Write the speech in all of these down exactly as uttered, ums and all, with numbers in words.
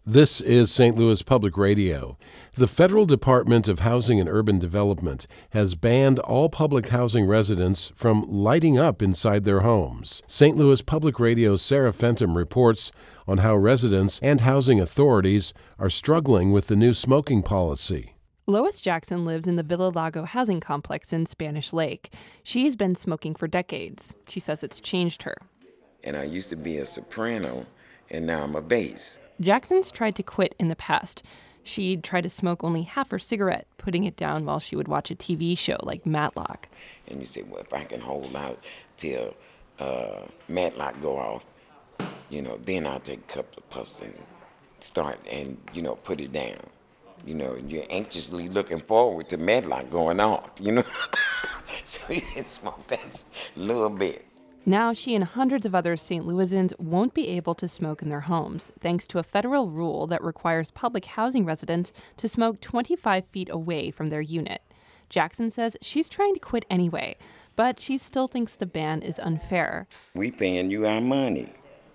This is Saint Louis Public Radio. The Federal Department of Housing and Urban Development has banned all public housing residents from lighting up inside their homes. Saint Louis Public Radio's Sarah Fenton reports on how residents and housing authorities are struggling with the new smoking policy. Lois Jackson lives in the Villa Lago housing complex in Spanish Lake. She's been smoking for decades. She says it's changed her. And I used to be a soprano, and now I'm a bass. Jackson's tried to quit in the past. She'd try to smoke only half her cigarette, putting it down while she would watch a T V show like Matlock. And you say, well, if I can hold out till uh, Matlock go off, you know, then I'll take a couple of puffs and start and, you know, put it down. You know, you're anxiously looking forward to Matlock going off, you know. So you can smoke that little bit. Now she and hundreds of other Saint Louisans won't be able to smoke in their homes, thanks to a federal rule that requires public housing residents to smoke twenty-five feet away from their unit. Jackson says she's trying to quit anyway, but she still thinks the ban is unfair. We paying you our money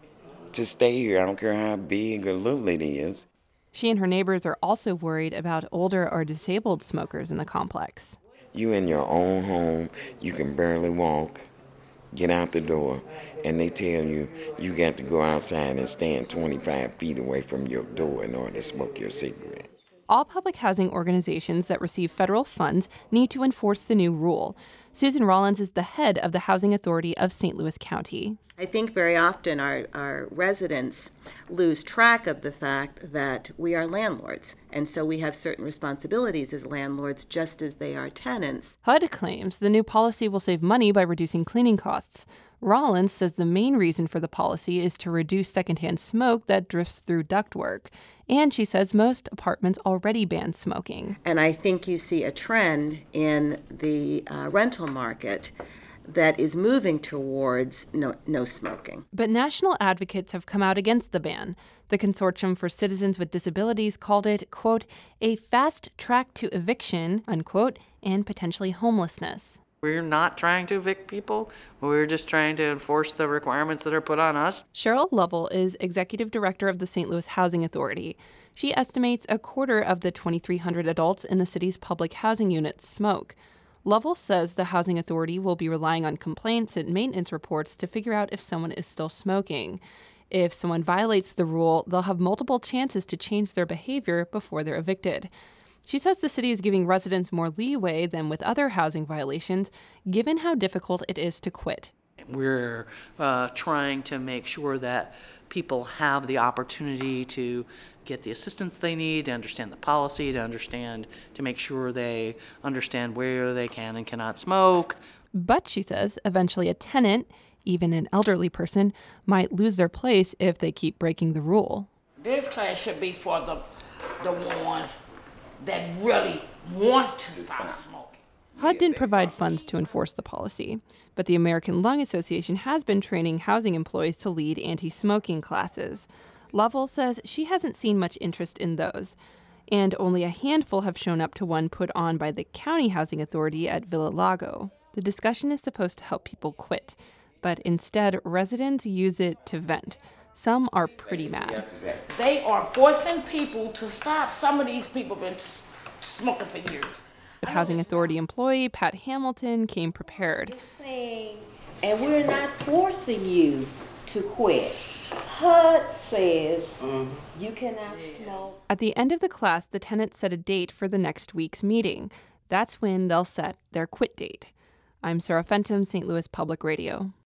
to stay here. I don't care how big or little it is. She and her neighbors are also worried about older or disabled smokers in the complex. You in your own home, you can barely walk. Get out the door, and they tell you you got to go outside and stand twenty-five feet away from your door in order to smoke your cigarette. All public housing organizations that receive federal funds need to enforce the new rule. Susan Rollins is the head of the Housing Authority of Saint Louis County. I think very often our, our residents lose track of the fact that we are landlords, and so we have certain responsibilities as landlords just as they are tenants. H U D claims the new policy will save money by reducing cleaning costs. Rollins says the main reason for the policy is to reduce secondhand smoke that drifts through ductwork. And she says most apartments already ban smoking. And I think you see a trend in the uh, rental market that is moving towards no, no smoking. But national advocates have come out against the ban. The Consortium for Citizens with Disabilities called it, quote, a fast track to eviction, unquote, and potentially homelessness. We're not trying to evict people. We're just trying to enforce the requirements that are put on us. Cheryl Lovell is executive director of the Saint Louis Housing Authority. She estimates a quarter of the twenty-three hundred adults in the city's public housing units smoke. Lovell says the Housing Authority will be relying on complaints and maintenance reports to figure out if someone is still smoking. If someone violates the rule, they'll have multiple chances to change their behavior before they're evicted. She says the city is giving residents more leeway than with other housing violations, given how difficult it is to quit. We're uh, trying to make sure that people have the opportunity to get the assistance they need, to understand the policy, to understand, to make sure they understand where they can and cannot smoke. But, she says, eventually a tenant, even an elderly person, might lose their place if they keep breaking the rule. This class should be for the, the ones that really wants to stop smoking. H U D didn't provide funds to enforce the policy, but the American Lung Association has been training housing employees to lead anti-smoking classes. Lovell says she hasn't seen much interest in those, and only a handful have shown up to one put on by the County Housing Authority at Villa Lago. The discussion is supposed to help people quit, but instead residents use it to vent. Some are pretty mad. They are forcing people to stop. Some of these people have been smoking for years. But Housing Authority employee Pat Hamilton came prepared. Saying, and we're not forcing you to quit. H U D says mm. you cannot smoke. At the end of the class, the tenants set a date for the next week's meeting. That's when they'll set their quit date. I'm Sarah Fenton, Saint Louis Public Radio.